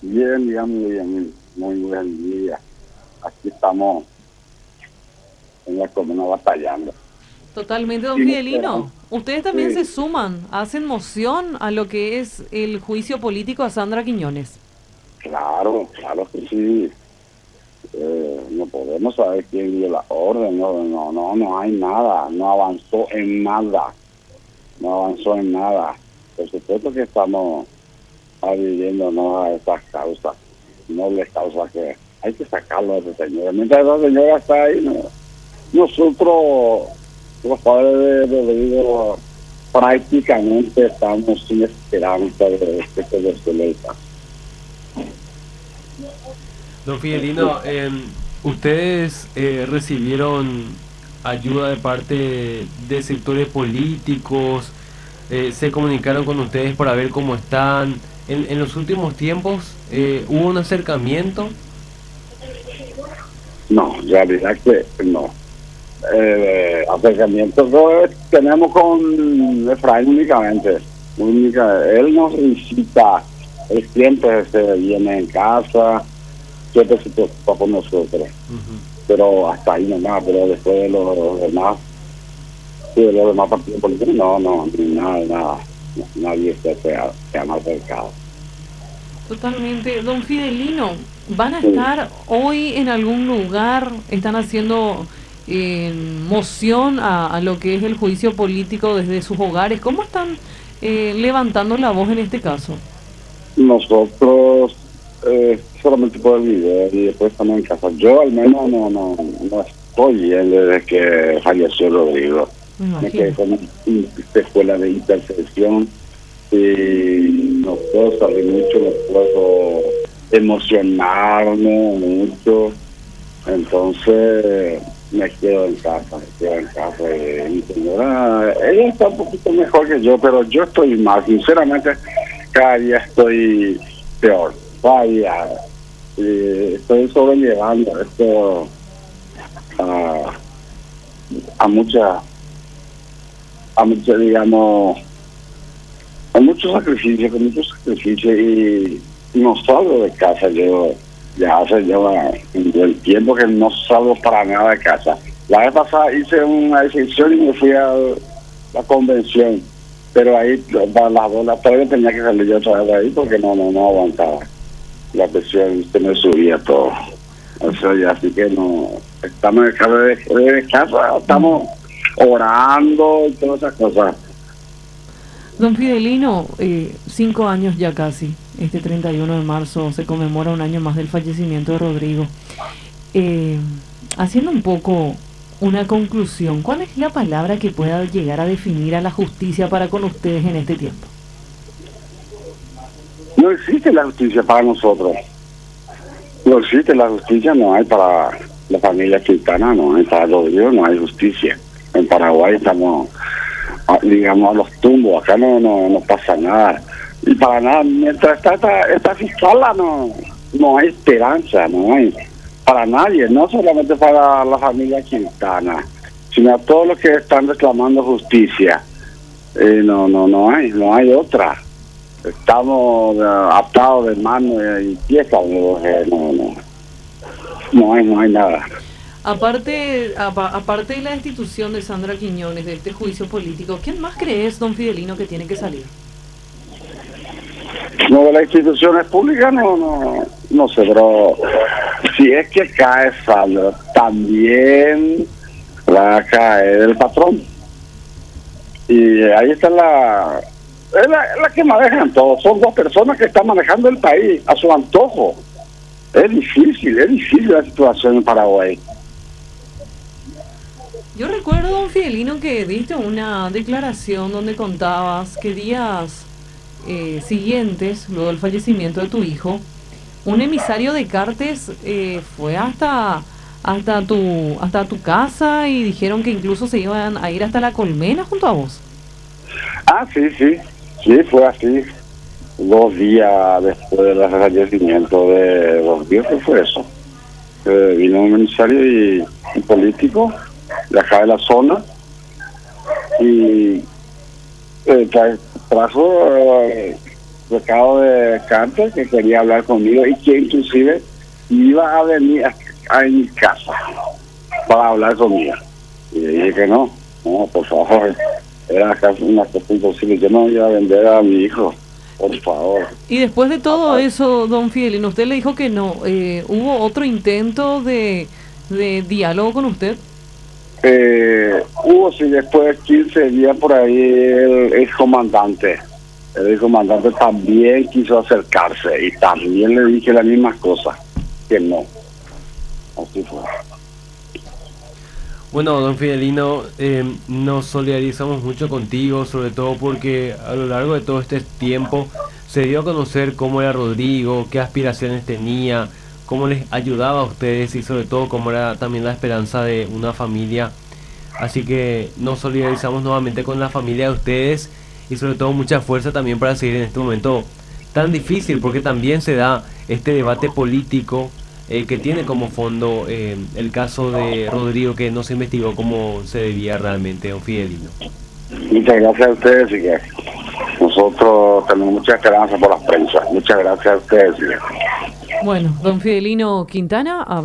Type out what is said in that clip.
Bien, digamos, bien, muy buen día. Aquí estamos en la comuna batallando. Totalmente, don Y esperamos, Fidelino. Ustedes también se sí, suman, hacen moción a lo que es el juicio político a Sandra Quiñones. claro, claro que sí. No podemos saber quién dio la orden, no hay nada, no avanzó en nada, no avanzó en nada. Por supuesto que estamos adhiriéndonos a estas causas, nobles causas que hay que sacarlo de ese señor. Mientras esa señora está ahí, nosotros, los padres de Rodrigo, prácticamente estamos sin esperanza de que se resuelva. Don Fidelino, ¿ustedes recibieron ayuda de parte de sectores políticos? ¿Se comunicaron con ustedes para ver cómo están? En los últimos tiempos hubo un acercamiento. No, en realidad que no. Acercamiento tenemos con Efraín únicamente. Él nos visita, él siempre se viene en casa, siempre se preocupa por nosotros. Ujú. Pero hasta ahí nomás, pero después de los demás, sí, de los demás partidos políticos, no, ni nada, nada. Nadie se ha acercado. Totalmente. Don Fidelino, ¿van a estar hoy en algún lugar? ¿Están haciendo moción a lo que es el juicio político desde sus hogares? ¿Cómo están levantando la voz en este caso? Nosotros solamente por el video y después estamos en casa. Yo al menos no estoy bien desde que falleció Rodrigo. Me Me quedé imagino. con una escuela de intercesión y no puedo salir mucho, no puedo emocionarme mucho. Entonces me quedo en casa. Mi señora, ella está un poquito mejor que yo, pero yo estoy mal, sinceramente, cada día estoy peor, cada día estoy sobrellevando esto a, a mucha, digamos, a muchos sacrificios y no salgo de casa. Yo ya hace ya un buen tiempo que no salgo para nada de casa. La vez pasada hice una decisión y me fui a la convención, pero ahí la todavía tenía que salir yo otra vez de ahí porque no aguantaba. La presión se me subía todo. O sea, ya así que no, estamos en casa de casa, estamos orando y todas esas cosas. Don Fidelino, 5 años ya casi. Este 31 de marzo se conmemora un año más del fallecimiento de Rodrigo. Eh, Haciendo un poco una conclusión, ¿cuál es la palabra que pueda llegar a definir a la justicia para con ustedes en este tiempo? No existe la justicia para nosotros. No existe la justicia, no hay para la familia quintana, no hay para los Dios, no hay justicia. En Paraguay estamos, digamos, a los tumbos, acá no pasa nada. Y para nada, mientras está esta fiscala, no hay esperanza, no hay para nadie, no solamente para la familia quintana, sino a todos los que están reclamando justicia. No hay otra. Estamos atados de manos y pies, no hay nada. Aparte de la destitución de Sandra Quiñones, de este juicio político, ¿quién más crees, don Fidelino, que tiene que salir? No, de las instituciones públicas no sé, pero si es que cae Sandra, también va a caer el patrón. Y ahí está es la que manejan todo. Son dos personas que están manejando el país a su antojo. Es difícil la situación en Paraguay. Yo recuerdo, don Fidelino, que diste una declaración donde contabas que días siguientes, luego del fallecimiento de tu hijo, un emisario de Cartes fue hasta tu casa y dijeron que incluso se iban a ir hasta la Colmena junto a vos. Sí, fue así. 2 días después del fallecimiento de los viejos fue eso. Vino un emisario y un político de acá de la zona y trajo recado de Carter que quería hablar conmigo y que inclusive iba a venir a mi casa para hablar conmigo. Y le dije que no, por favor, era casi una cosa imposible, yo no iba a vender a mi hijo, por favor. Y después de todo eso, don Fidelino, usted le dijo que no, ¿hubo otro intento de diálogo con usted? Hubo, sí, después de 15 días por ahí el comandante también quiso acercarse y también le dije las mismas cosas, que no. Así fue. Bueno, don Fidelino, nos solidarizamos mucho contigo, sobre todo porque a lo largo de todo este tiempo se dio a conocer cómo era Rodrigo, qué aspiraciones tenía, cómo les ayudaba a ustedes y sobre todo cómo era también la esperanza de una familia. Así que nos solidarizamos nuevamente con la familia de ustedes y sobre todo mucha fuerza también para seguir en este momento tan difícil, porque también se da este debate político que tiene como fondo el caso de Rodrigo, que no se investigó como se debía realmente, don Fidelino. Muchas gracias a ustedes y que nosotros tenemos mucha esperanza por las prensas. Muchas gracias a ustedes. Bueno, don Fidelino Quintana.